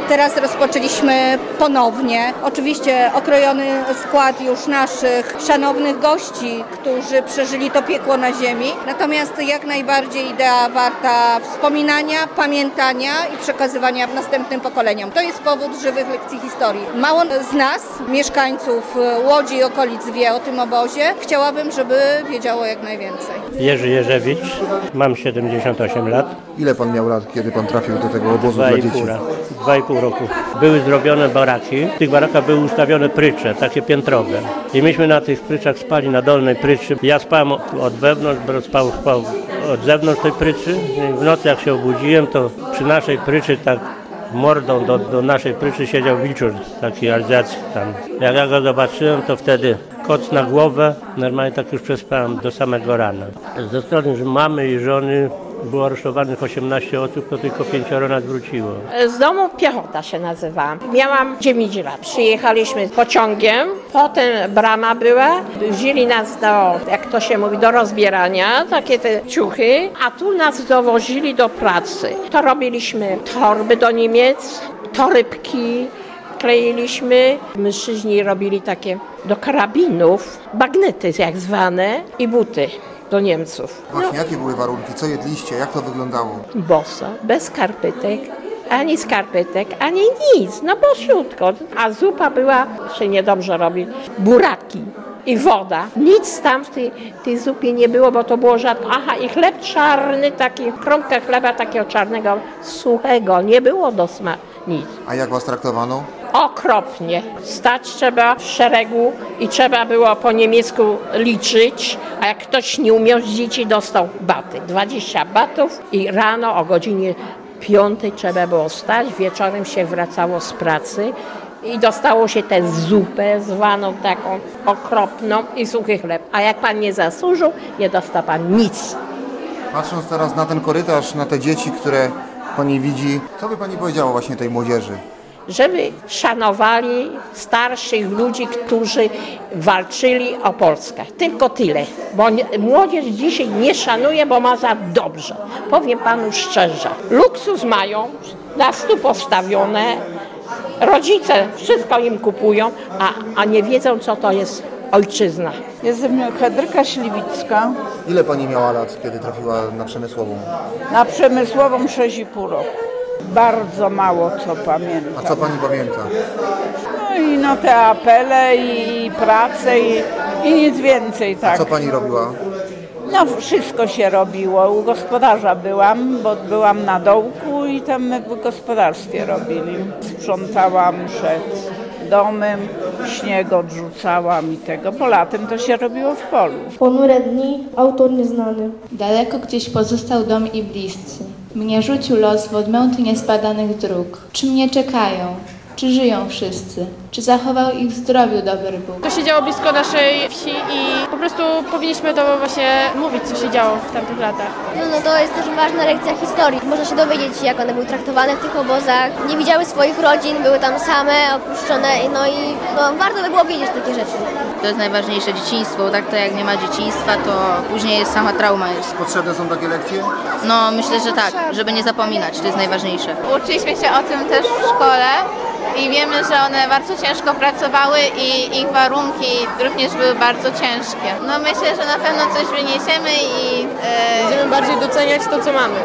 Teraz rozpoczęliśmy ponownie. Oczywiście okrojony skład już naszych szanownych gości, którzy przeżyli to piekło na ziemi. Natomiast jak najbardziej idea warta wspominania, pamiętania i przekazywania następnym pokoleniom. To jest powód żywych lekcji historii. Mało z nas, mieszkańców Łodzi i okolic, wie o tym obozie. Chciałabym, żeby wiedziało jak najwięcej. Jerzy Jerzewicz, mam 78 lat. Ile pan miał lat, kiedy pan trafił do tego obozu dla dzieci? 2,5 roku. Były zrobione baraki. W tych barakach były ustawione prycze, takie piętrowe. I myśmy na tych pryczach spali, na dolnej pryczy. Ja spałem od wewnątrz, Brod spał od zewnątrz tej pryczy. I w nocy jak się obudziłem, to przy naszej pryczy tak mordą do naszej pryczy siedział wilczur, taki alzacki tam. Jak ja go zobaczyłem, to wtedy koc na głowę, normalnie tak już przespałem do samego rana. Ze strony mamy i żony było aresztowanych 18 osób, to tylko 5 nas wróciło. Z domu Piechota się nazywałam. Miałam 9 lat. Przyjechaliśmy pociągiem, potem brama była. Wzięli nas do, jak to się mówi, do rozbierania, takie te ciuchy, a tu nas dowozili do pracy. To robiliśmy torby do Niemiec, torebki kleiliśmy. Mężczyźni robili takie do karabinów, bagnety jak zwane i buty do Niemców. Właśnie, jakie były warunki? Co jedliście? Jak to wyglądało? Boso, bez skarpetek, ani skarpetek, ani nic, no bosiutko. A zupa była, się niedobrze robi, buraki i woda. Nic tam w tej zupie nie było, bo to było rzadko. Aha, i chleb czarny, taki, kromka chleba takiego czarnego, suchego, nie było do smaku, nic. A jak was traktowano? Okropnie. Stać trzeba w szeregu i trzeba było po niemiecku liczyć, a jak ktoś nie umiał z dzieci, dostał baty. 20 batów i rano o godzinie 5 trzeba było stać, wieczorem się wracało z pracy i dostało się tę zupę zwaną taką okropną i suchy chleb. A jak pan nie zasłużył, nie dostał pan nic. Patrząc teraz na ten korytarz, na te dzieci, które pani widzi, co by pani powiedziała właśnie tej młodzieży? Żeby szanowali starszych ludzi, którzy walczyli o Polskę. Tylko tyle, bo młodzież dzisiaj nie szanuje, bo ma za dobrze. Powiem panu szczerze, luksus mają, na stół postawione, rodzice wszystko im kupują, a nie wiedzą, co to jest ojczyzna. Jestem Henryka Śliwicka, Ile pani miała lat, kiedy trafiła na Przemysłową? na Przemysłową 6,5 roku. Bardzo mało co pamiętam. A co pani pamięta? No i no te apele i pracę i nic więcej, tak. Co pani robiła? No wszystko się robiło. U gospodarza byłam, bo byłam na dołku i tam my w gospodarstwie robili. Sprzątałam przed domem, śnieg odrzucałam i tego. Po latem to się robiło w polu. Ponure dni, autor nieznany. Daleko gdzieś pozostał dom i bliscy. Mnie rzucił los w odmęty niezbadanych dróg. Czy mnie czekają? Czy żyją wszyscy? Czy zachował ich w zdrowiu dobry Bóg? To się działo blisko naszej wsi i po prostu powinniśmy to właśnie mówić, co się działo w tamtych latach. No to jest też ważna lekcja historii. Można się dowiedzieć, jak one były traktowane w tych obozach. Nie widziały swoich rodzin, były tam same, opuszczone, no warto by było wiedzieć takie rzeczy. To jest najważniejsze, dzieciństwo, tak to jak nie ma dzieciństwa, to później jest sama trauma. Potrzebne są takie lekcje? No myślę, że tak, żeby nie zapominać, to jest najważniejsze. Uczyliśmy się o tym też w szkole i wiemy, że one bardzo ciężko pracowały i ich warunki również były bardzo ciężkie. No myślę, że na pewno coś wyniesiemy i Będziemy bardziej doceniać to, co mamy.